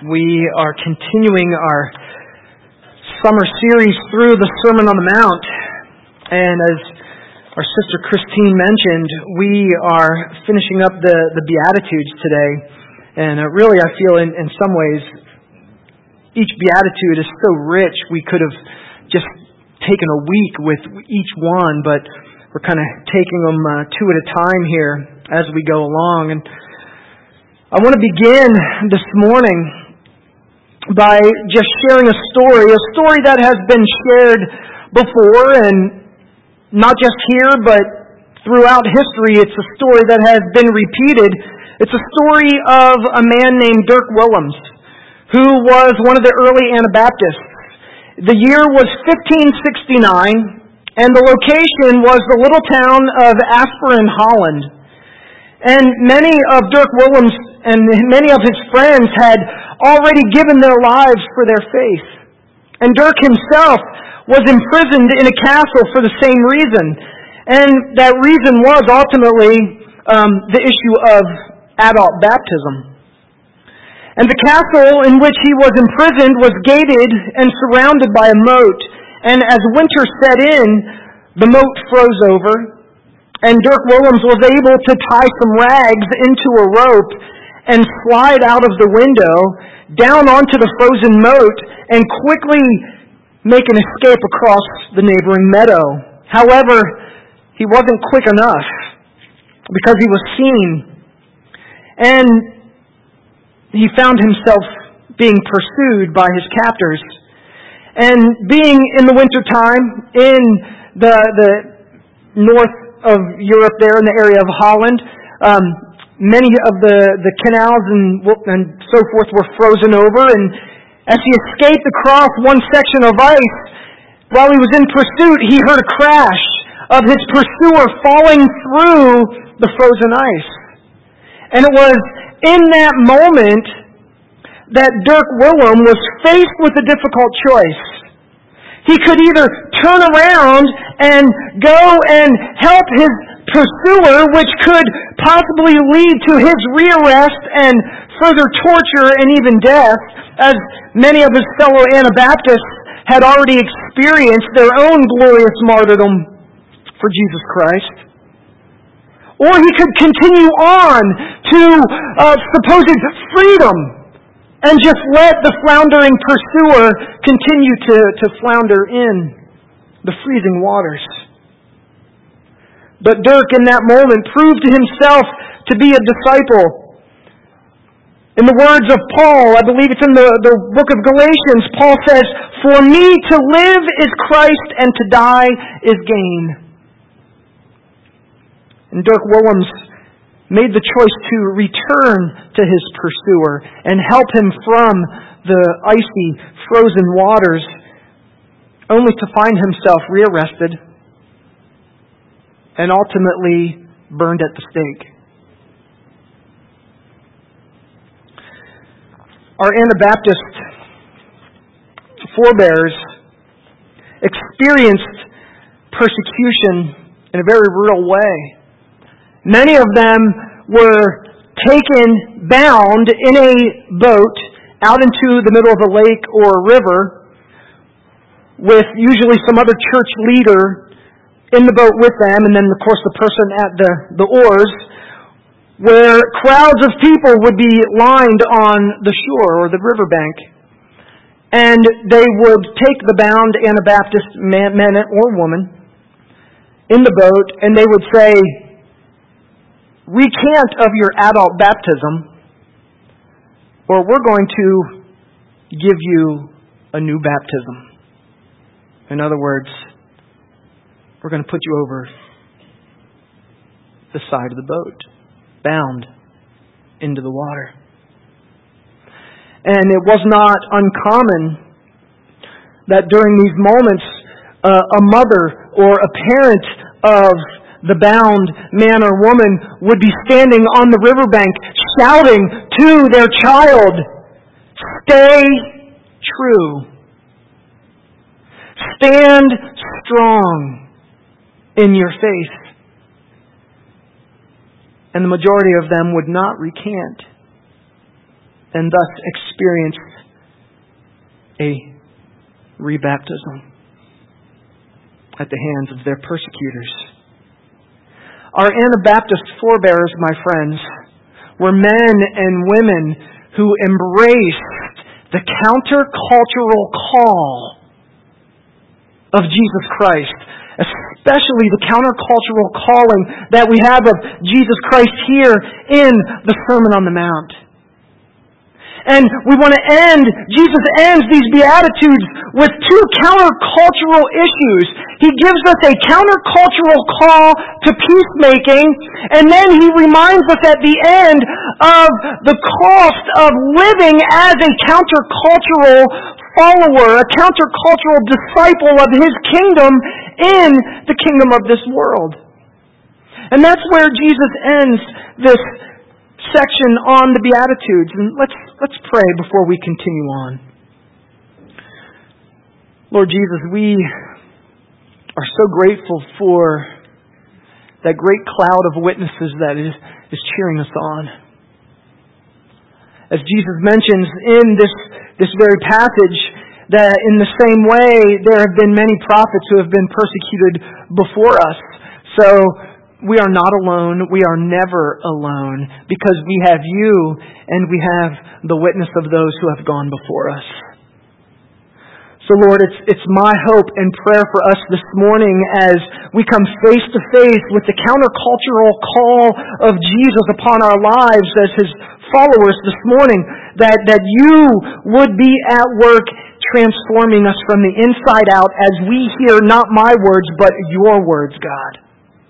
We are continuing our summer series through the Sermon on the Mount. And as our sister Christine mentioned, we are finishing up the Beatitudes today. And really, I feel in some ways, each Beatitude is so rich, we could have just taken a week with each one, but we're kind of taking them two at a time here as we go along. And I want to begin this morning by just sharing a story that has been shared before, and not just here, but throughout history. It's a story that has been repeated. It's a story of a man named Dirk Willems, who was one of the early Anabaptists. The year was 1569, and the location was the little town of Asperen, Holland. And many of Dirk Willems and many of his friends had already given their lives for their faith. And Dirk himself was imprisoned in a castle for the same reason. And that reason was ultimately the issue of adult baptism. And the castle in which he was imprisoned was gated and surrounded by a moat. And as winter set in, the moat froze over. And Dirk Willems was able to tie some rags into a rope and slide out of the window down onto the frozen moat and quickly make an escape across the neighboring meadow. However, he wasn't quick enough because he was seen. And he found himself being pursued by his captors. And being in the wintertime in the north of Europe there in the area of Holland, many of the canals and so forth were frozen over, and as he escaped across one section of ice, while he was in pursuit, he heard a crash of his pursuer falling through the frozen ice. And it was in that moment that Dirk Willem was faced with a difficult choice. He could either turn around and go and help his pursuer, which could possibly lead to his rearrest and further torture and even death, as many of his fellow Anabaptists had already experienced their own glorious martyrdom for Jesus Christ. Or he could continue on to supposed freedom and just let the floundering pursuer continue to flounder in the freezing waters. But Dirk, in that moment, proved to himself to be a disciple. In the words of Paul, I believe it's in the book of Galatians, Paul says, "For me to live is Christ, and to die is gain." And Dirk Willems made the choice to return to his pursuer and help him from the icy, frozen waters, only to find himself rearrested and ultimately burned at the stake. Our Anabaptist forebears experienced persecution in a very real way. Many of them were taken bound in a boat out into the middle of a lake or a river with usually some other church leader in the boat with them, and then of course the person at the oars, where crowds of people would be lined on the shore or the riverbank. And they would take the bound Anabaptist man or woman in the boat, and they would say, "Recant of your adult baptism, or we're going to give you a new baptism." In other words, we're going to put you over the side of the boat, bound into the water. And it was not uncommon that during these moments, a mother or a parent of the bound man or woman would be standing on the riverbank shouting to their child, "Stay true. Stand strong in your faith." And the majority of them would not recant. and thus experience a rebaptism at the hands of their persecutors. Our Anabaptist forebears, my friends, were men and women who embraced the countercultural call of Jesus Christ, especially the countercultural calling that we have of Jesus Christ here in the Sermon on the Mount. And we want to Jesus ends these Beatitudes with two countercultural issues. He gives us a countercultural call to peacemaking, and then he reminds us at the end of the cost of living as a countercultural follower, a countercultural disciple of his kingdom in the kingdom of this world. And that's where Jesus ends this section on the Beatitudes. And let's pray before we continue on. Lord Jesus, we are so grateful for that great cloud of witnesses that is cheering us on. As Jesus mentions in this very passage, that in the same way there have been many prophets who have been persecuted before us. So we are not alone. We are never alone because we have you and we have the witness of those who have gone before us. So Lord, it's my hope and prayer for us this morning as we come face to face with the countercultural call of Jesus upon our lives as his followers this morning, that you would be at work transforming us from the inside out as we hear not my words but your words, God.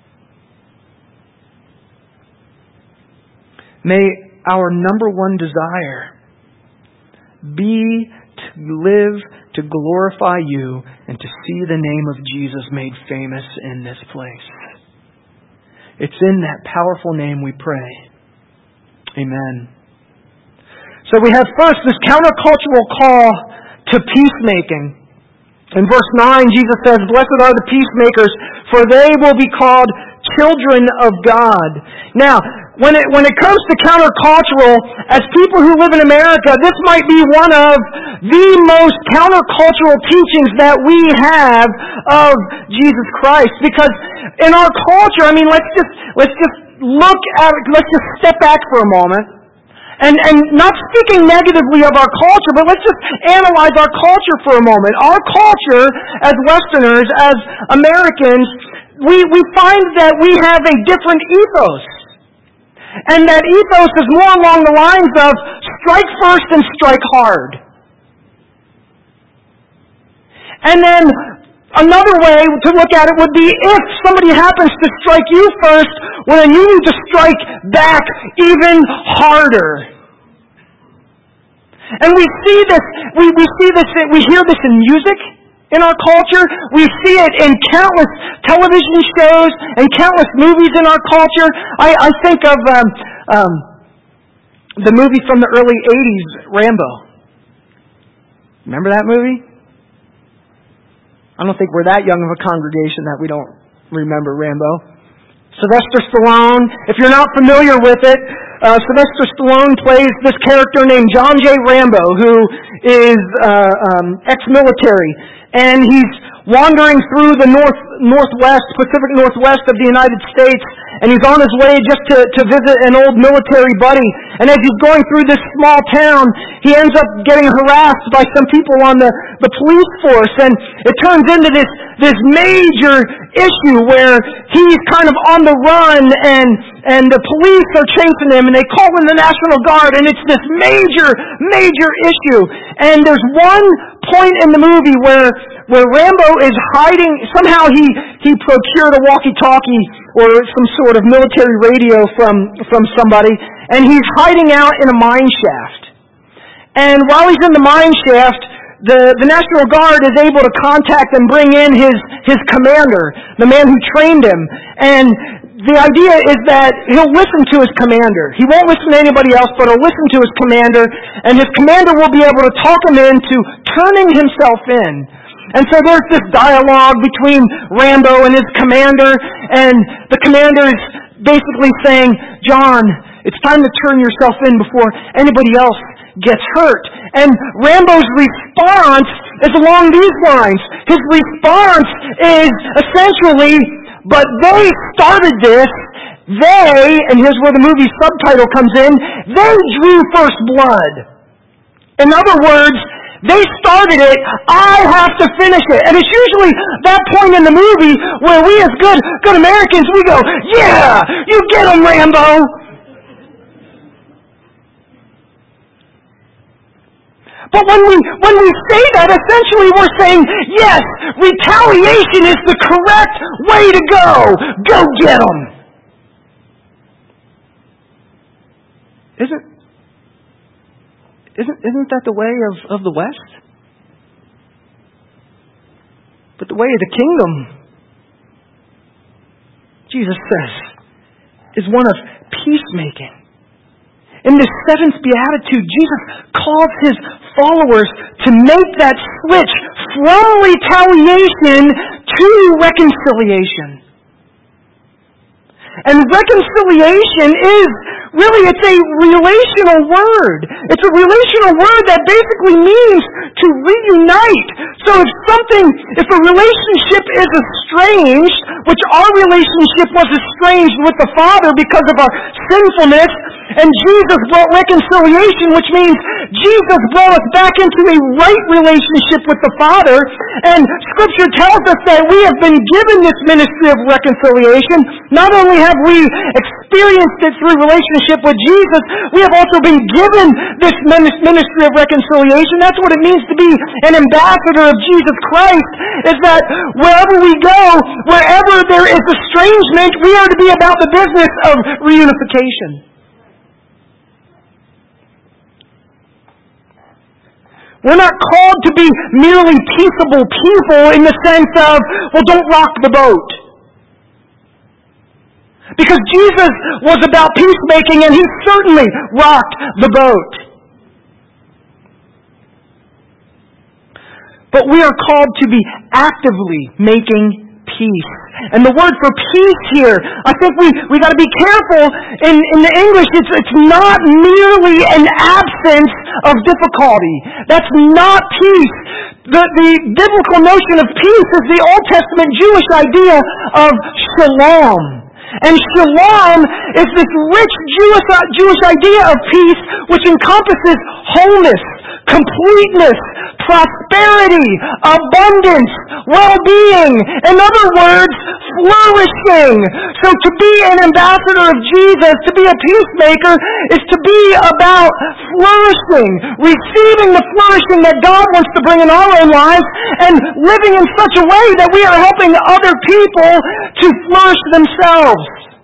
May our number one desire be to live to glorify you and to see the name of Jesus made famous in this place. It's in that powerful name we pray. Amen. So we have first this countercultural call to peacemaking. In verse 9, Jesus says, "Blessed are the peacemakers, for they will be called children of God." Now, when it comes to countercultural, as people who live in America, this might be one of the most countercultural teachings that we have of Jesus Christ. Because in our culture, I mean, let's just look at it, let's just step back for a moment. And not speaking negatively of our culture, but let's just analyze our culture for a moment. Our culture, as Westerners, as Americans, we find that we have a different ethos. And that ethos is more along the lines of strike first and strike hard. And then another way to look at it would be if somebody happens to strike you first, well then you need to strike back even harder. And we see this, we hear this in music in our culture. We see it in countless television shows and countless movies in our culture. I think of the movie from the early 80s, Rambo. Remember that movie? I don't think we're that young of a congregation that we don't remember Rambo. Sylvester Stallone, if you're not familiar with it, Sylvester Stallone plays this character named John J. Rambo, who is ex-military. And he's wandering through the Pacific Northwest of the United States, and he's on his way just to visit an old military buddy. And as he's going through this small town, he ends up getting harassed by some people on the police force, and it turns into this major issue where he's kind of on the run, and the police are chasing him, and they call in the National Guard, and it's this major issue. And there's one point in the movie where Rambo is hiding. Somehow he procured a walkie-talkie or some sort of military radio from somebody, and he's hiding out in a mine shaft. And while he's in the mine shaft, the National Guard is able to contact and bring in his commander, the man who trained him. And the idea is that he'll listen to his commander. He won't listen to anybody else, but he'll listen to his commander, and his commander will be able to talk him into turning himself in. And so there's this dialogue between Rambo and his commander, and the commander is basically saying, "John, it's time to turn yourself in before anybody else gets hurt. And Rambo's response is along these lines. His response is essentially, but they started this. They, and here's where the movie subtitle comes in, they drew first blood. In other words, they started it, I have to finish it. And it's usually that point in the movie where we as good Americans, we go, yeah, you get him, Rambo. But when we say that, essentially we're saying, yes, retaliation is the correct way to go. Go get them. Isn't that the way of the West? But the way of the kingdom, Jesus says, is one of peacemaking. In this seventh beatitude, Jesus calls his followers to make that switch from retaliation to reconciliation. And reconciliation is really, it's a relational word. It's a relational word that basically means to reunite. So if a relationship is estranged, which our relationship was estranged with the Father because of our sinfulness, and Jesus brought reconciliation, which means Jesus brought us back into a right relationship with the Father. And Scripture tells us that we have been given this ministry of reconciliation. Not only have we experienced it through relationship with Jesus, we have also been given this ministry of reconciliation. That's what it means to be an ambassador of Jesus Christ, is that wherever we go, wherever there is estrangement, we are to be about the business of reunification. We're not called to be merely peaceable people in the sense of, well, don't rock the boat. Because Jesus was about peacemaking, and he certainly rocked the boat. But we are called to be actively making peace. And the word for peace here, I think we got to be careful. In the English, it's not merely an absence of difficulty. That's not peace. The biblical notion of peace is the Old Testament Jewish idea of shalom. And shalom is this rich Jewish idea of peace which encompasses wholeness, completeness, prosperity, abundance, well-being. In other words, flourishing. So to be an ambassador of Jesus, to be a peacemaker, is to be about flourishing, receiving the flourishing that God wants to bring in our own lives, and living in such a way that we are helping other people to flourish themselves.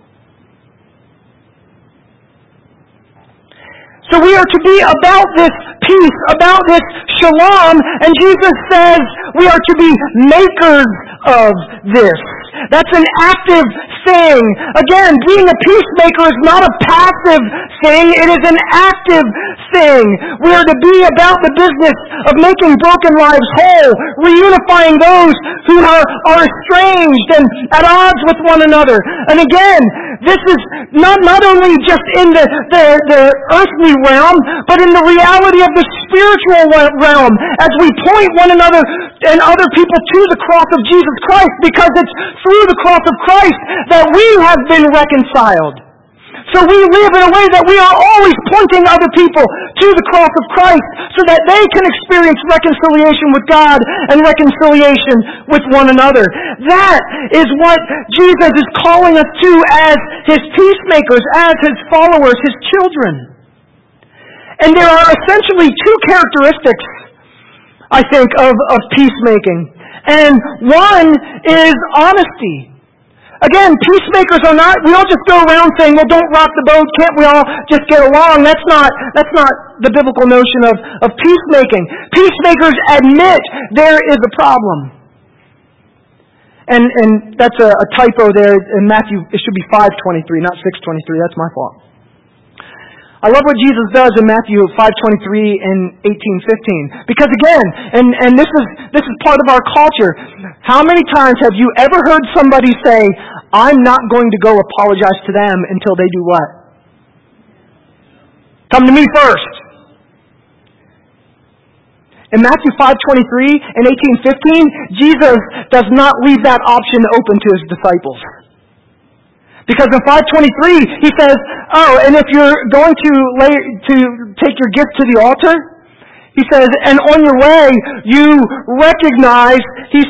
So we are to be about this peace, about this shalom, and Jesus says we are to be makers of this. That's an active thing. Again, being a peacemaker is not a passive thing, it is an active thing. We are to be about the business of making broken lives whole, reunifying those who are estranged and at odds with one another. And again, this is not only just in the earthly realm, but in the reality of the spiritual realm, as we point one another and other people to the cross of Jesus Christ, because it's through the cross of Christ that we have been reconciled. So we live in a way that we are always pointing other people to the cross of Christ so that they can experience reconciliation with God and reconciliation with one another. That is what Jesus is calling us to as his peacemakers, as his followers, his children. And there are essentially two characteristics, I think, of peacemaking. And one is honesty. Again, peacemakers are not, we don't just go around saying, well, don't rock the boat, can't we all just get along? That's not the biblical notion of peacemaking. Peacemakers admit there is a problem. And that's a typo there in Matthew. It should be 5:23, not 6:23. That's my fault. I love what Jesus does in Matthew 5:23 and 18:15. Because again, and this is part of our culture. How many times have you ever heard somebody say, I'm not going to go apologize to them until they do what? Come to me first. In Matthew 5:23 and 18:15, Jesus does not leave that option open to his disciples. Because in 5:23, he says, oh, and if you're going to take your gift to the altar, he says, and on your way, you recognize,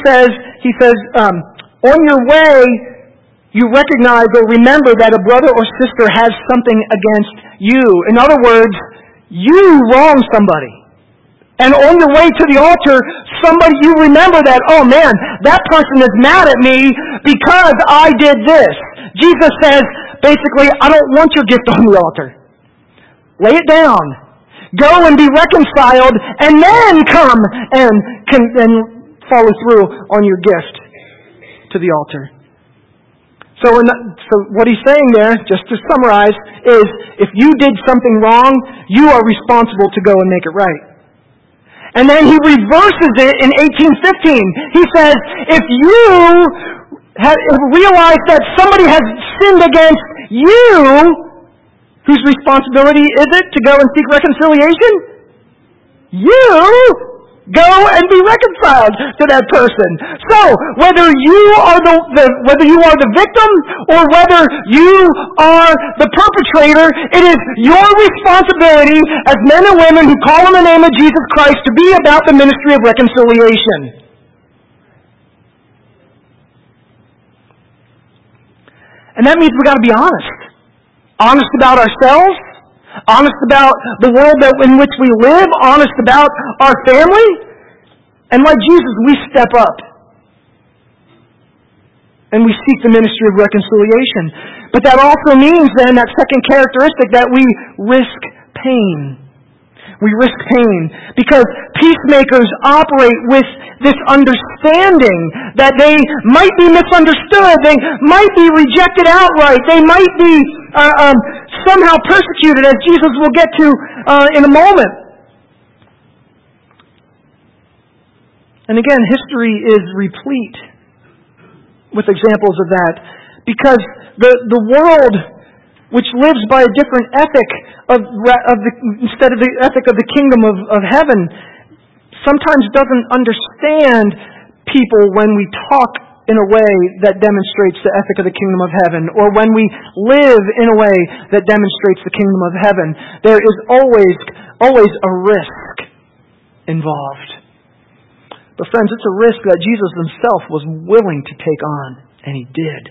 on your way, you recognize or remember that a brother or sister has something against you. In other words, you wrong somebody. And on your way to the altar, you remember that, oh man, that person is mad at me because I did this. Jesus says, basically, I don't want your gift on the altar. Lay it down. Go and be reconciled, and then come and follow through on your gift to the altar. So what he's saying there, just to summarize, is if you did something wrong, you are responsible to go and make it right. And then he reverses it in 18:15. He says, if you have realized that somebody has sinned against you, whose responsibility is it to go and seek reconciliation? You go and be reconciled to that person. So whether you are the victim or whether you are the perpetrator, it is your responsibility as men and women who call on the name of Jesus Christ to be about the ministry of reconciliation. And that means we've got to be honest. Honest about ourselves, honest about the world in which we live, honest about our family. And like Jesus, we step up. And we seek the ministry of reconciliation. But that also means then, that second characteristic, that we risk pain. We risk pain because peacemakers operate with this understanding that they might be misunderstood, they might be rejected outright, they might be somehow persecuted, as Jesus will get to in a moment. And again, history is replete with examples of that because the world, which lives by a different ethic instead of the ethic of the kingdom of heaven, sometimes doesn't understand people when we talk in a way that demonstrates the ethic of the kingdom of heaven, or when we live in a way that demonstrates the kingdom of heaven. There is always a risk involved. But friends, it's a risk that Jesus himself was willing to take on, and he did.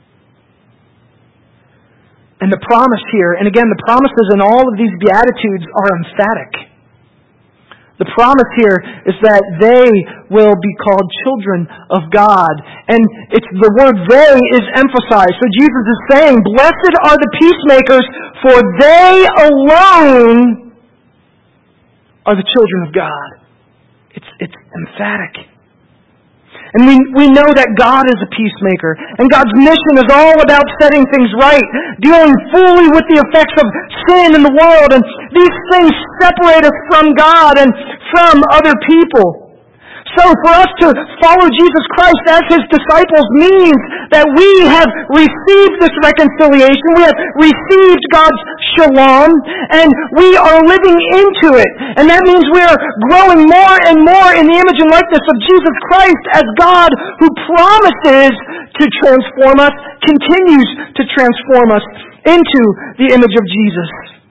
And the promise here, and again, the promises in all of these Beatitudes are emphatic. The promise here is that they will be called children of God. And it's the word they is emphasized. So Jesus is saying, blessed are the peacemakers, for they alone are the children of God. It's emphatic. And we know that God is a peacemaker. And God's mission is all about setting things right, dealing fully with the effects of sin in the world. And these things separate us from God and from other people. So for us to follow Jesus Christ as his disciples means that we have received this reconciliation, we have received God's shalom, and we are living into it. And that means we are growing more and more in the image and likeness of Jesus Christ as God, who promises to transform us, continues to transform us into the image of Jesus.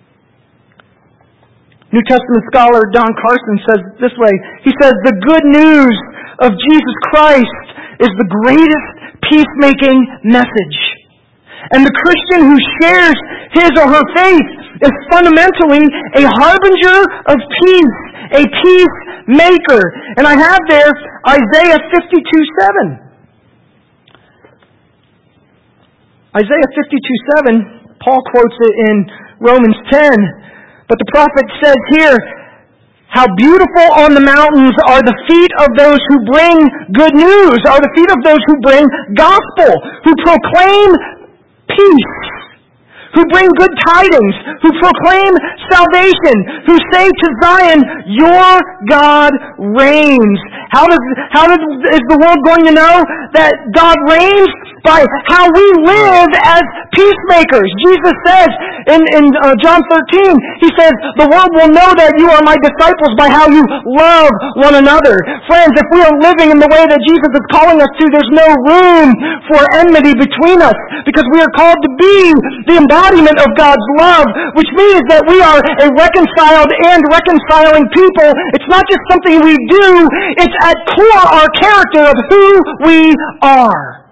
New Testament scholar Don Carson says this way. He says, the good news of Jesus Christ is the greatest peacemaking message. And the Christian who shares his or her faith is fundamentally a harbinger of peace, a peacemaker. And I have there Isaiah 52:7. Isaiah 52:7, Paul quotes it in Romans 10. But the prophet says here, how beautiful on the mountains are the feet of those who bring good news, are the feet of those who bring gospel, who proclaim peace, who bring good tidings, who proclaim salvation, who say to Zion, your God reigns. How is the world going to know that God reigns? by how we live as peacemakers. Jesus says in John 13, He says, the world will know that you are my disciples by how you love one another. Friends, if we are living in the way that Jesus is calling us to, there's no room for enmity between us, because we are called to be the embodiment of God's love, which means that we are a reconciled and reconciling people. It's not just something we do, it's at core our character of who we are.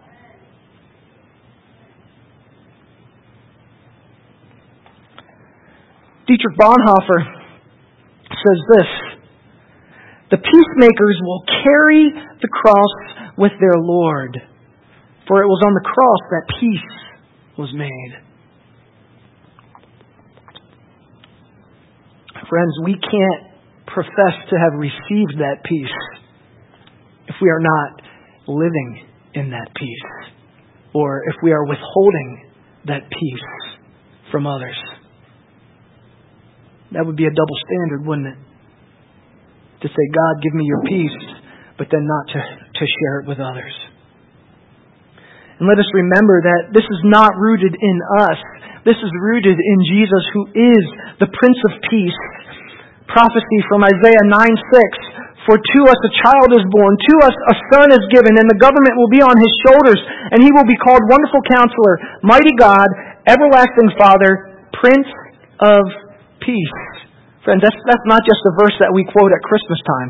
Dietrich Bonhoeffer says this: the peacemakers will carry the cross with their Lord, for it was on the cross that peace was made. Friends, we can't profess to have received that peace if we are not living in that peace, or if we are withholding that peace from others. That would be a double standard, wouldn't it? To say, God, give me your peace, but then not to share it with others. And let us remember that this is not rooted in us. This is rooted in Jesus, who is the Prince of Peace. Prophecy from Isaiah 9:6. For to us a child is born, to us a son is given, and the government will be on his shoulders, and he will be called Wonderful Counselor, Mighty God, Everlasting Father, Prince of Peace. Friends, that's not just a verse that we quote at Christmas time.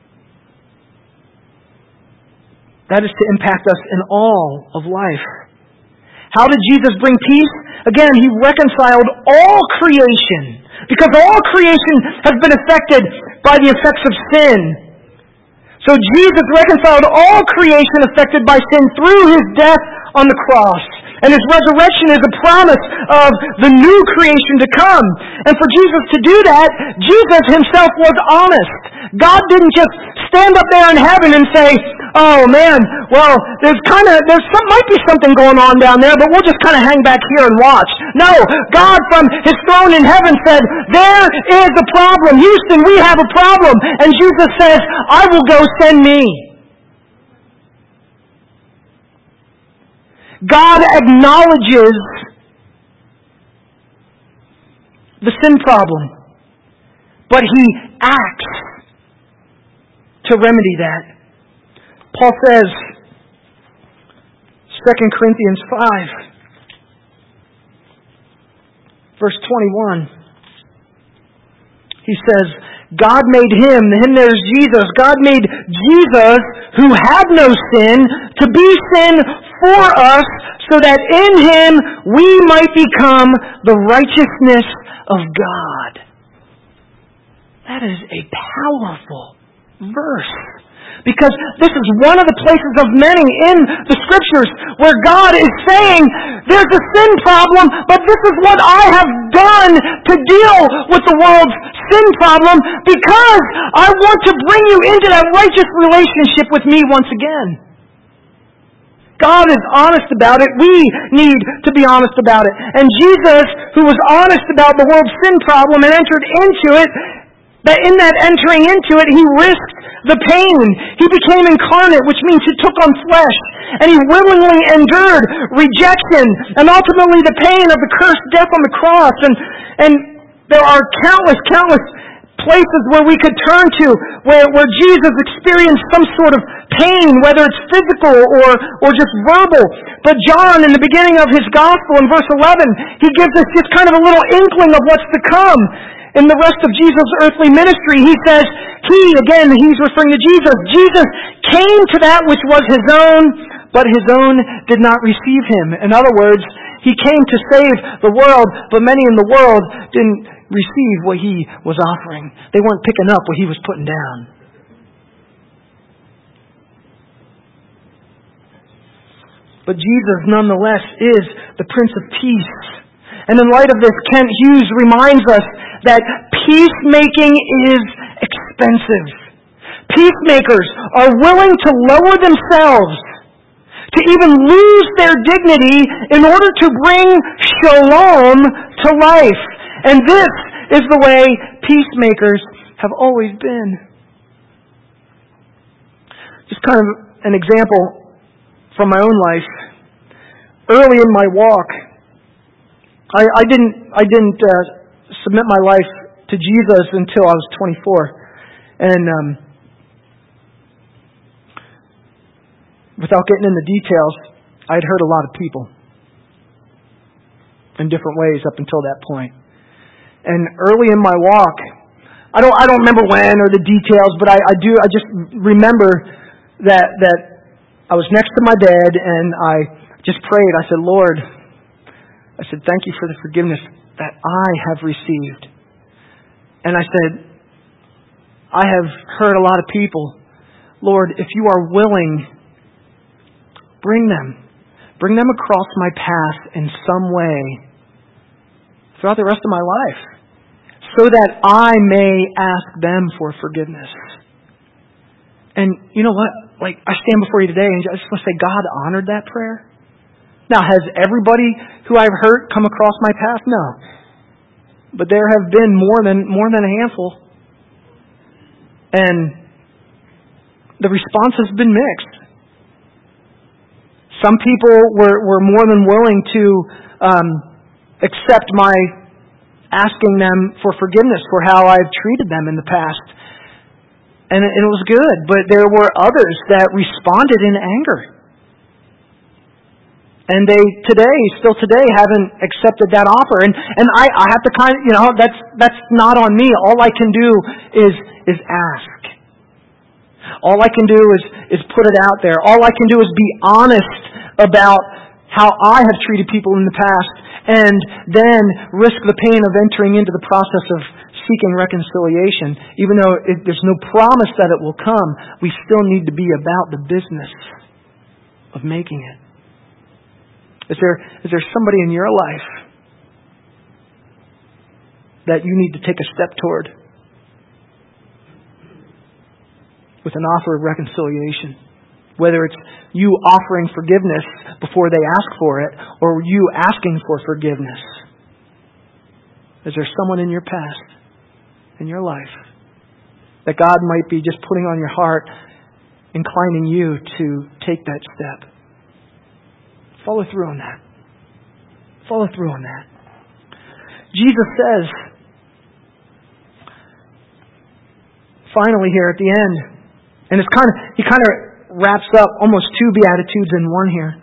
That is to impact us in all of life. How did Jesus bring peace? Again, He reconciled all creation, because all creation has been affected by the effects of sin. So Jesus reconciled all creation affected by sin through His death on the cross. And His resurrection is a promise of the new creation to come. And for Jesus to do that, Jesus Himself was honest. God didn't just stand up there in heaven and say, oh man, well, might be something going on down there, but we'll just kind of hang back here and watch. No, God from His throne in heaven said, there is a problem. Houston, we have a problem. And Jesus says, I will go, send me. God acknowledges the sin problem, but He acts to remedy that. Paul says, 2 Corinthians 5, verse 21, he says, God made Him, and there's Jesus, God made Jesus, who had no sin, to be sin for us, so that in Him we might become the righteousness of God. That is a powerful verse. Because this is one of the places of many in the Scriptures where God is saying, there's a sin problem, but this is what I have done to deal with the world's sin problem, because I want to bring you into that righteous relationship with me once again. God is honest about it. We need to be honest about it. And Jesus, who was honest about the world's sin problem and entered into it, that in that entering into it, He risked the pain. He became incarnate, which means He took on flesh. And He willingly endured rejection and ultimately the pain of the cursed death on the cross. And there are countless places where we could turn to where Jesus experienced some sort of pain, whether it's physical or just verbal. But John, in the beginning of his gospel, in verse 11, he gives us just kind of a little inkling of what's to come. In the rest of Jesus' earthly ministry, he says, he's referring to Jesus. Jesus came to that which was His own, but His own did not receive Him. In other words, He came to save the world, but many in the world didn't receive what He was offering. They weren't picking up what He was putting down. But Jesus, nonetheless, is the Prince of Peace. And in light of this, Kent Hughes reminds us that peacemaking is expensive. Peacemakers are willing to lower themselves, to even lose their dignity in order to bring shalom to life. And this is the way peacemakers have always been. Just kind of an example from my own life. early in my walk, I didn't submit my life to Jesus until I was 24. And without getting into details, I'd hurt a lot of people in different ways up until that point. And early in my walk, I don't remember when or the details, but I just remember that I was next to my bed and I just prayed. I said, Lord, thank you for the forgiveness that I have received. And I said, I have hurt a lot of people. Lord, if you are willing, bring them across my path in some way throughout the rest of my life, so that I may ask them for forgiveness. And you know what? I stand before you today and I just want to say God honored that prayer. Now, has everybody who I've hurt come across my path? No. But there have been more than a handful. And the response has been mixed. Some people were more than willing to accept my asking them for forgiveness for how I've treated them in the past. And it was good. But there were others that responded in anger. And they still today haven't accepted that offer. And I have to that's not on me. All I can do is ask. All I can do is put it out there. All I can do is be honest about how I have treated people in the past, and then risk the pain of entering into the process of seeking reconciliation. Even though there's no promise that it will come, we still need to be about the business of making it. Is there somebody in your life that you need to take a step toward with an offer of reconciliation? Whether it's you offering forgiveness before they ask for it, or you asking for forgiveness. Is there someone in your past, in your life, that God might be just putting on your heart, inclining you to take that step? Follow through on that. Follow through on that. Jesus says, finally here at the end, and he kind of wraps up almost two Beatitudes in one here.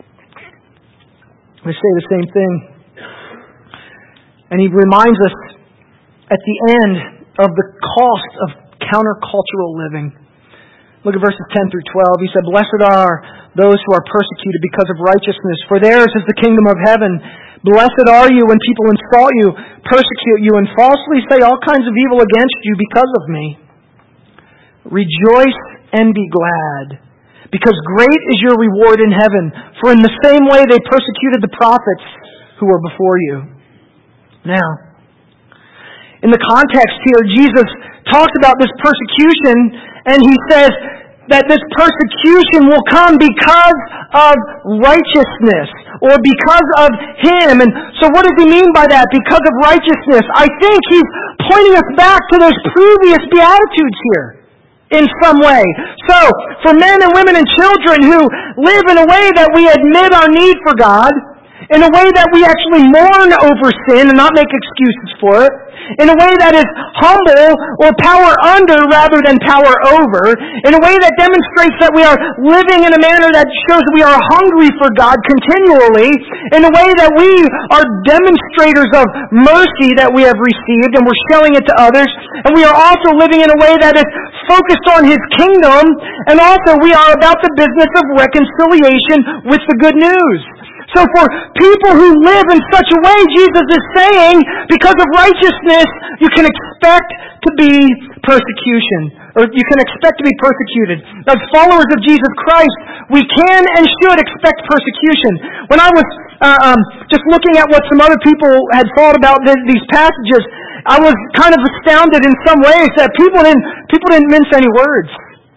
They say the same thing. And he reminds us at the end of the cost of countercultural living. Look at verses 10 through 12. He said, Blessed are those who are persecuted because of righteousness, for theirs is the kingdom of heaven. Blessed are you when people insult you, persecute you, and falsely say all kinds of evil against you because of me. Rejoice and be glad, because great is your reward in heaven, for in the same way they persecuted the prophets who were before you. Now, in the context here, Jesus talks about this persecution, and he says that this persecution will come because of righteousness, or because of Him. And so what does he mean by that? Because of righteousness. I think he's pointing us back to those previous Beatitudes here in some way. So, for men and women and children who live in a way that we admit our need for God, in a way that we actually mourn over sin and not make excuses for it, in a way that is humble or power under rather than power over, in a way that demonstrates that we are living in a manner that shows we are hungry for God continually, in a way that we are demonstrators of mercy that we have received and we're showing it to others, and we are also living in a way that is focused on His kingdom, and also we are about the business of reconciliation with the good news. So for people who live in such a way, Jesus is saying, because of righteousness, you can expect to be persecution. Or you can expect to be persecuted. As followers of Jesus Christ, we can and should expect persecution. When I was just looking at what some other people had thought about these passages, I was kind of astounded in some ways that people didn't mince any words.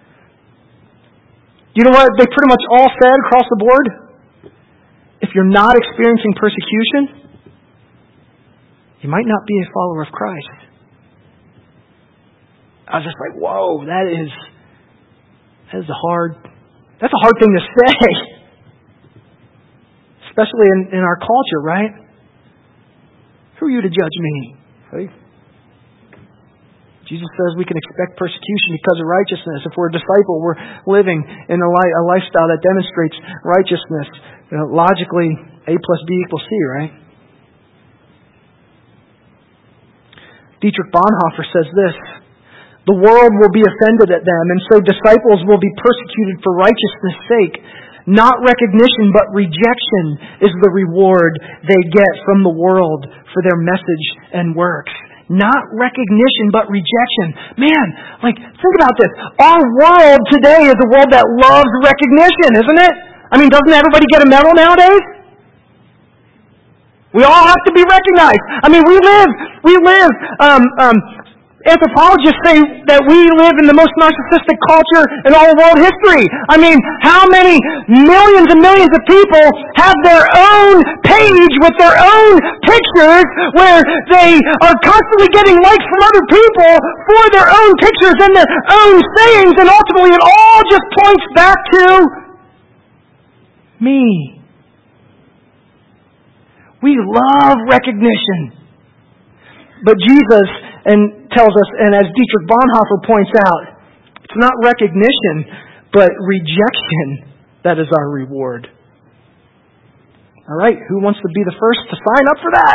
You know what they pretty much all said across the board? If you're not experiencing persecution, you might not be a follower of Christ. I was just like, whoa, that's a hard thing to say. especially in our culture, right? Who are you to judge me? Right? Jesus says we can expect persecution because of righteousness. If we're a disciple, we're living in a lifestyle that demonstrates righteousness. Logically, A plus B equals C, right? Dietrich Bonhoeffer says this: the world will be offended at them, and so disciples will be persecuted for righteousness' sake. Not recognition, but rejection is the reward they get from the world for their message and works. Not recognition, but rejection. Man, think about this. Our world today is a world that loves recognition, isn't it? I mean, doesn't everybody get a medal nowadays? We all have to be recognized. I mean, anthropologists say that we live in the most narcissistic culture in all of world history. I mean, how many millions and millions of people have their own page with their own pictures where they are constantly getting likes from other people for their own pictures and their own sayings, and ultimately it all just points back to me. We love recognition. But Jesus tells us, and as Dietrich Bonhoeffer points out, it's not recognition, but rejection that is our reward. All right, who wants to be the first to sign up for that?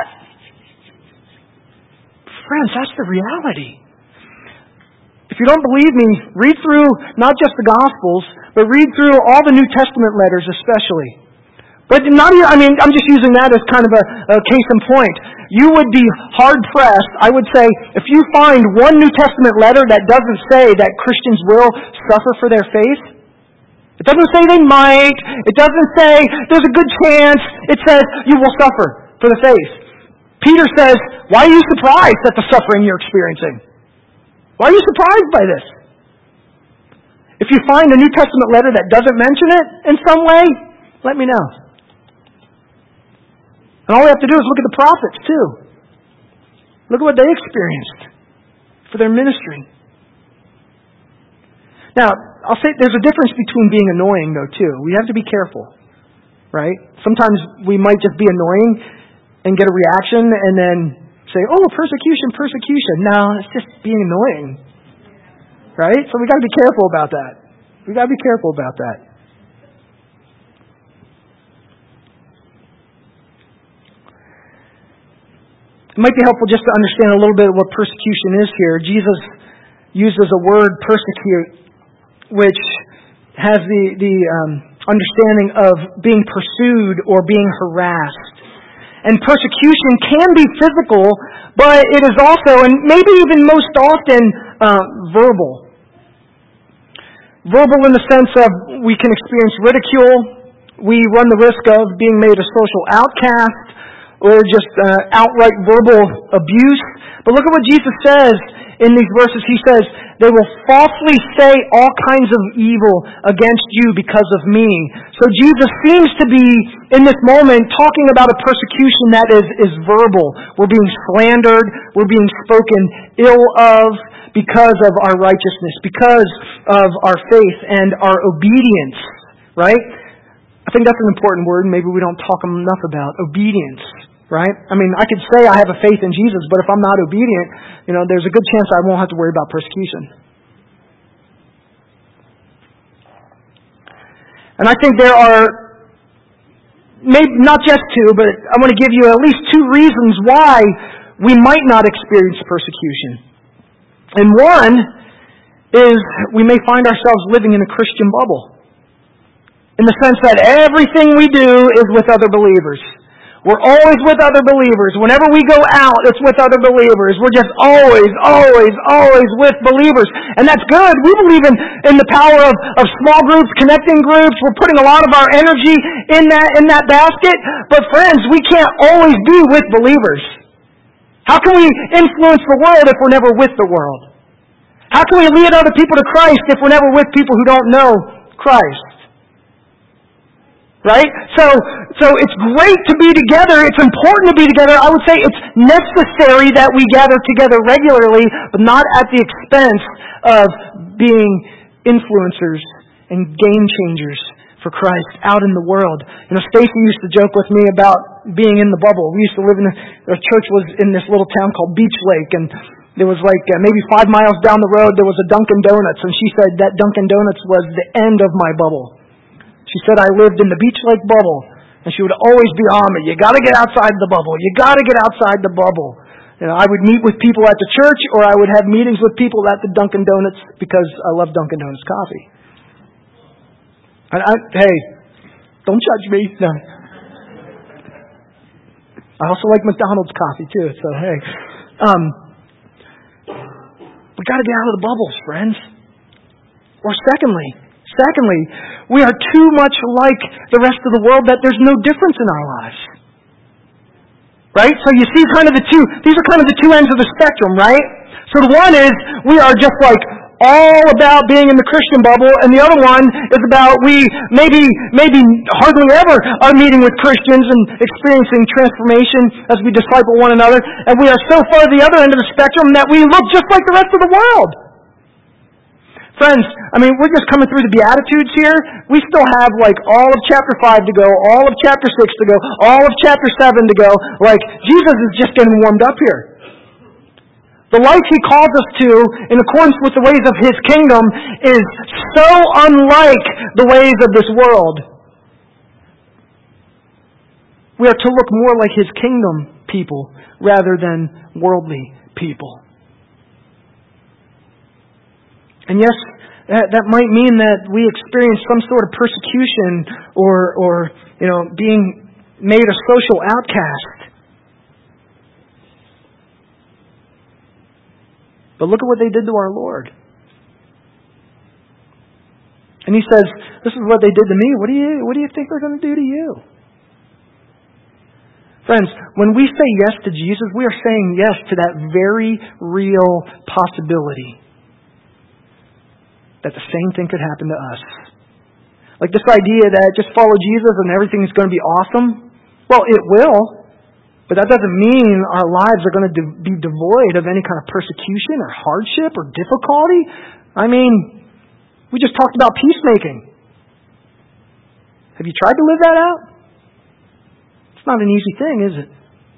Friends, that's the reality. If you don't believe me, read through not just the Gospels, but read through all the New Testament letters especially. But I'm just using that as kind of a case in point. You would be hard-pressed, I would say, if you find one New Testament letter that doesn't say that Christians will suffer for their faith. It doesn't say they might. It doesn't say there's a good chance. It says you will suffer for the faith. Peter says, why are you surprised at the suffering you're experiencing? Why are you surprised by this? If you find a New Testament letter that doesn't mention it in some way, let me know. And all we have to do is look at the prophets, too. Look at what they experienced for their ministry. Now, I'll say there's a difference between being annoying, though, too. We have to be careful, right? Sometimes we might just be annoying and get a reaction and then say, oh, persecution. No, it's just being annoying, right? So we got to be careful about that. We got to be careful about that. It might be helpful just to understand a little bit of what persecution is here. Jesus uses a word, persecute, which has the understanding of being pursued or being harassed. And persecution can be physical, but it is also, and maybe even most often, verbal. Verbal in the sense of we can experience ridicule. We run the risk of being made a social outcast, or just outright verbal abuse. But look at what Jesus says in these verses. He says, they will falsely say all kinds of evil against you because of me. So Jesus seems to be, in this moment, talking about a persecution that is verbal. We're being slandered. We're being spoken ill of because of our righteousness, because of our faith and our obedience. Right? I think that's an important word. Maybe we don't talk enough about obedience. Right? I mean, I could say I have a faith in Jesus, but if I'm not obedient, there's a good chance I won't have to worry about persecution. And I think there are, maybe not just two, but I want to give you at least two reasons why we might not experience persecution. And one is we may find ourselves living in a Christian bubble, in the sense that everything we do is with other believers. We're always with other believers. Whenever we go out, it's with other believers. We're just always with believers. And that's good. We believe in the power of small groups, connecting groups. We're putting a lot of our energy in that basket. But friends, we can't always be with believers. How can we influence the world if we're never with the world? How can we lead other people to Christ if we're never with people who don't know Christ? Right? So it's great to be together. It's important to be together. I would say it's necessary that we gather together regularly, but not at the expense of being influencers and game changers for for Christ out in the world. Stacy used to joke with me about being in the bubble. We used to live our church was in this little town called Beach Lake, and there was maybe 5 miles down the road there was a Dunkin' Donuts, and she said that Dunkin' Donuts was the end of my bubble. She said I lived in the Beach Lake bubble, and she would always be on me. You got to get outside the bubble. You got to get outside the bubble. I would meet with people at the church, or I would have meetings with people at the Dunkin' Donuts because I love Dunkin' Donuts coffee. Hey, don't judge me. No. I also like McDonald's coffee too. So hey, we got to get out of the bubbles, friends. Or secondly, we are too much like the rest of the world that there's no difference in our lives. Right? So you see these are kind of the two ends of the spectrum, right? So the one is we are just all about being in the Christian bubble, and the other one is about we maybe hardly ever are meeting with Christians and experiencing transformation as we disciple one another, and we are so far the other end of the spectrum that we look just like the rest of the world. Friends, we're just coming through the Beatitudes here. We still have all of chapter 5 to go, all of chapter 6 to go, all of chapter 7 to go. Jesus is just getting warmed up here. The life He calls us to, in accordance with the ways of His kingdom, is so unlike the ways of this world. We are to look more like His kingdom people rather than worldly people. And yes, that might mean that we experience some sort of persecution or being made a social outcast. But look at what they did to our Lord. And He says, this is what they did to me. What do you think they're going to do to you? Friends, when we say yes to Jesus, we are saying yes to that very real possibility that the same thing could happen to us. This idea that just follow Jesus and everything is going to be awesome. Well, it will. But that doesn't mean our lives are going to be devoid of any kind of persecution or hardship or difficulty. We just talked about peacemaking. Have you tried to live that out? It's not an easy thing, is it?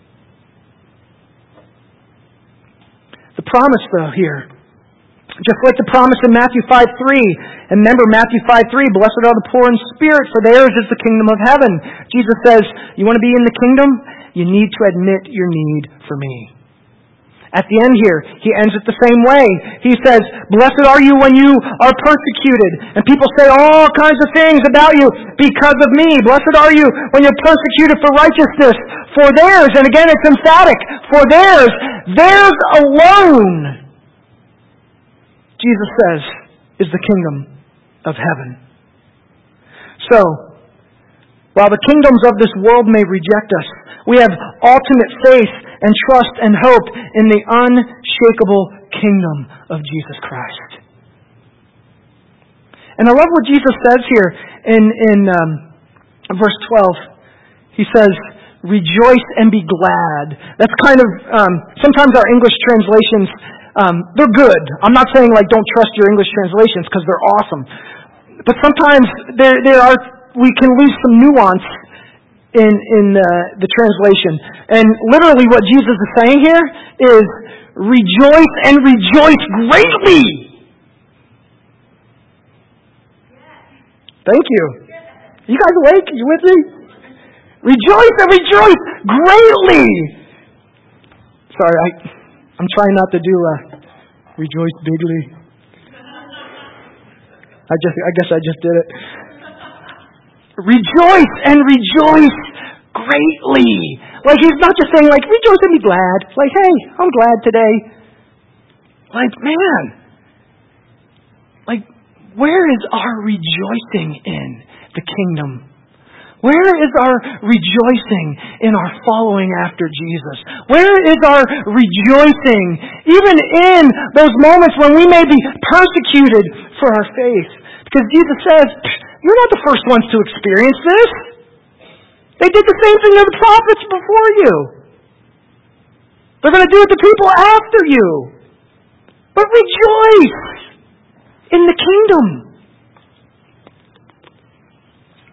The promise, though, here, just like the promise in Matthew 5:3, and remember Matthew 5:3, blessed are the poor in spirit, for theirs is the kingdom of heaven. Jesus says, you want to be in the kingdom? You need to admit your need for me. At the end here, He ends it the same way. He says, blessed are you when you are persecuted, and people say all kinds of things about you because of me. Blessed are you when you're persecuted for righteousness, for theirs, and again it's emphatic, for theirs alone, Jesus says, is the kingdom of heaven. So, while the kingdoms of this world may reject us, we have ultimate faith and trust and hope in the unshakable kingdom of Jesus Christ. And I love what Jesus says here in verse 12. He says, rejoice and be glad. That's kind of, sometimes our English translations, they're good. I'm not saying don't trust your English translations because they're awesome. But sometimes we can lose some nuance in the translation. And literally what Jesus is saying here is rejoice and rejoice greatly. Thank you. You guys awake? You with me? Rejoice and rejoice greatly. Sorry, I'm trying not to do rejoice bigly. I guess I just did it. Rejoice and rejoice greatly. He's not just saying rejoice and be glad. Hey, I'm glad today. Where is our rejoicing in the kingdom? Where is our rejoicing in our following after Jesus? Where is our rejoicing even in those moments when we may be persecuted for our faith? Because Jesus says, you're not the first ones to experience this. They did the same thing to the prophets before you. They're going to do it to people after you. But rejoice in the kingdom.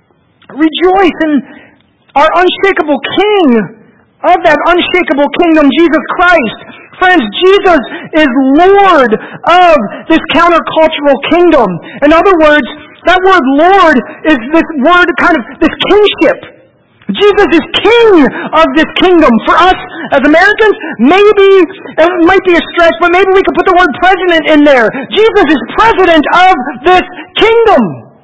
Rejoice in our unshakable King of that unshakable kingdom, Jesus Christ. Friends, Jesus is Lord of this countercultural kingdom. In other words, that word Lord is this word this kingship. Jesus is king of this kingdom. For us as Americans, maybe it might be a stretch, but maybe we could put the word president in there. Jesus is president of this kingdom.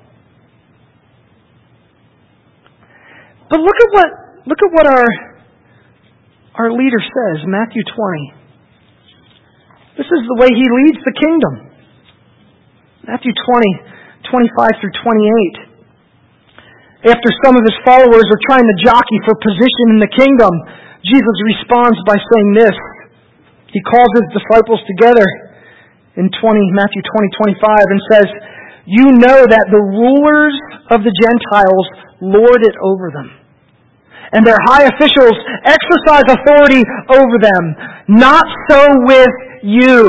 But look at what our leader says, Matthew 20. This is the way he leads the kingdom. Matthew 20, 25 through 28. After some of his followers are trying to jockey for position in the kingdom, Jesus responds by saying this. He calls his disciples together in Matthew 20, 25 and says, "You know that the rulers of the Gentiles lord it over them, and their high officials exercise authority over them. Not so with you."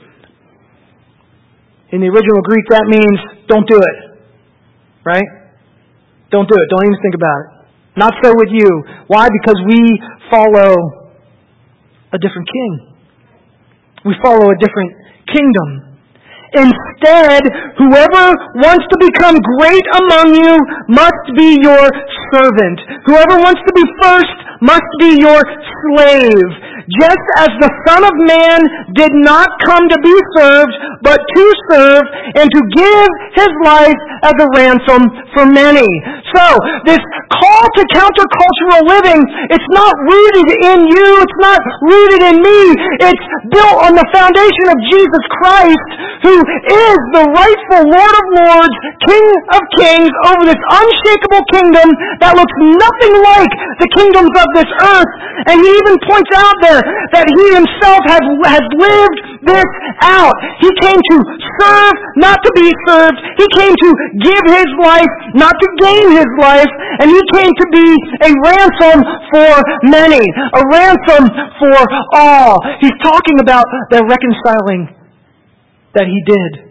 In the original Greek, that means don't do it. Right? Don't do it. Don't even think about it. Not so with you. Why? Because we follow a different king. We follow a different kingdom. Instead, whoever wants to become great among you must be your servant. Whoever wants to be first must be your slave. Just as the Son of Man did not come to be served, but to serve and to give his life as a ransom for many. So, this call to countercultural living, it's not rooted in you, it's not rooted in me, it's built on the foundation of Jesus Christ, who is the rightful Lord of Lords, King of Kings, over this unshakable kingdom that looks nothing like the kingdoms of this earth. And he even points out there that he himself has lived this out. He came to serve, not to be served. He came to give his life, not to gain his life. And he came to be a ransom for many, a ransom for all. He's talking about the reconciling that he did.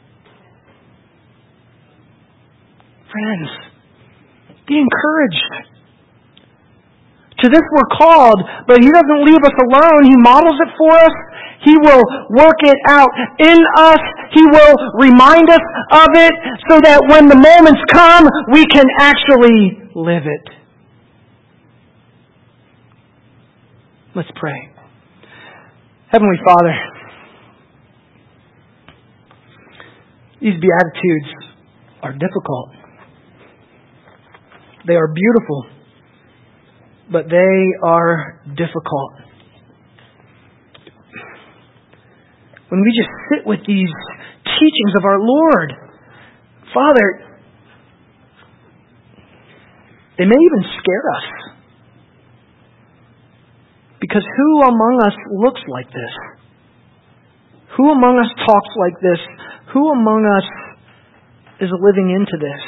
Friends, be encouraged. To this we're called, but he doesn't leave us alone. He models it for us. He will work it out in us. He will remind us of it so that when the moments come, we can actually live it. Let's pray. Heavenly Father, these Beatitudes are difficult. They are beautiful, but they are difficult. When we just sit with these teachings of our Lord, Father, they may even scare us. Because who among us looks like this? Who among us talks like this? Who among us is living into this?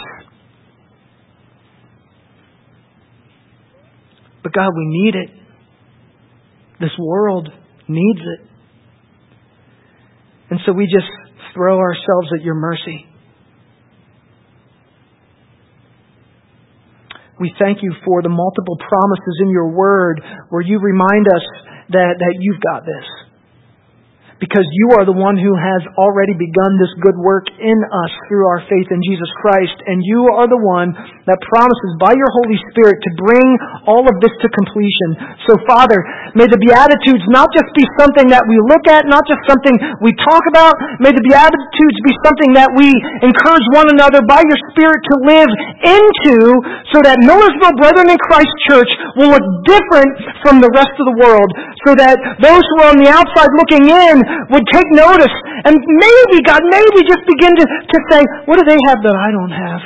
But God, we need it. This world needs it. And so we just throw ourselves at your mercy. We thank you for the multiple promises in your word where you remind us that you've got this. Because you are the one who has already begun this good work in us through our faith in Jesus Christ. And you are the one that promises by your Holy Spirit to bring all of this to completion. So Father, may the Beatitudes not just be something that we look at, not just something we talk about. May the Beatitudes be something that we encourage one another by your Spirit to live into, so that Millersville Brethren in Christ Church will look different from the rest of the world. So that those who are on the outside looking in would take notice and maybe, God, maybe just begin to say, what do they have that I don't have?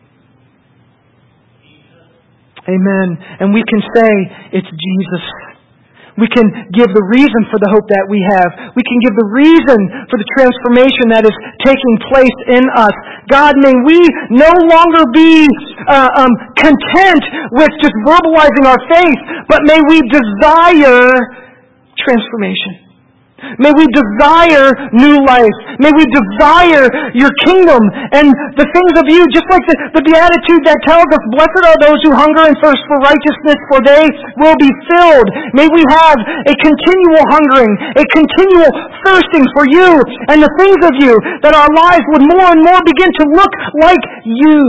Amen. And we can say, it's Jesus. We can give the reason for the hope that we have. We can give the reason for the transformation that is taking place in us. God, may we no longer be content with just verbalizing our faith, but may we desire transformation. May we desire new life. May we desire your kingdom and the things of you, just like the Beatitude that tells us, blessed are those who hunger and thirst for righteousness, for they will be filled. May we have a continual hungering, a continual thirsting for you and the things of you, that our lives would more and more begin to look like you.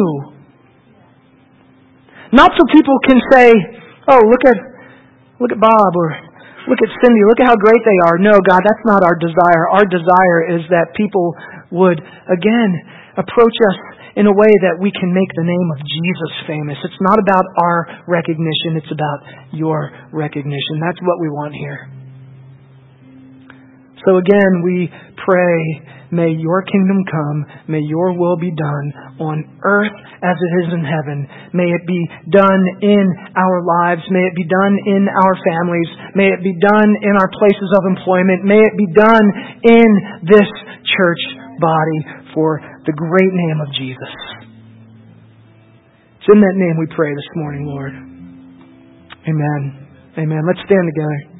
Not so people can say, oh, look at Bob, or look at Cindy, look at how great they are. No, God, that's not our desire. Our desire is that people would, again, approach us in a way that we can make the name of Jesus famous. It's not about our recognition, it's about your recognition. That's what we want here. So again, we pray, may your kingdom come, may your will be done on earth as it is in heaven. May it be done in our lives. May it be done in our families. May it be done in our places of employment. May it be done in this church body for the great name of Jesus. It's in that name we pray this morning, Lord. Amen. Amen. Let's stand together.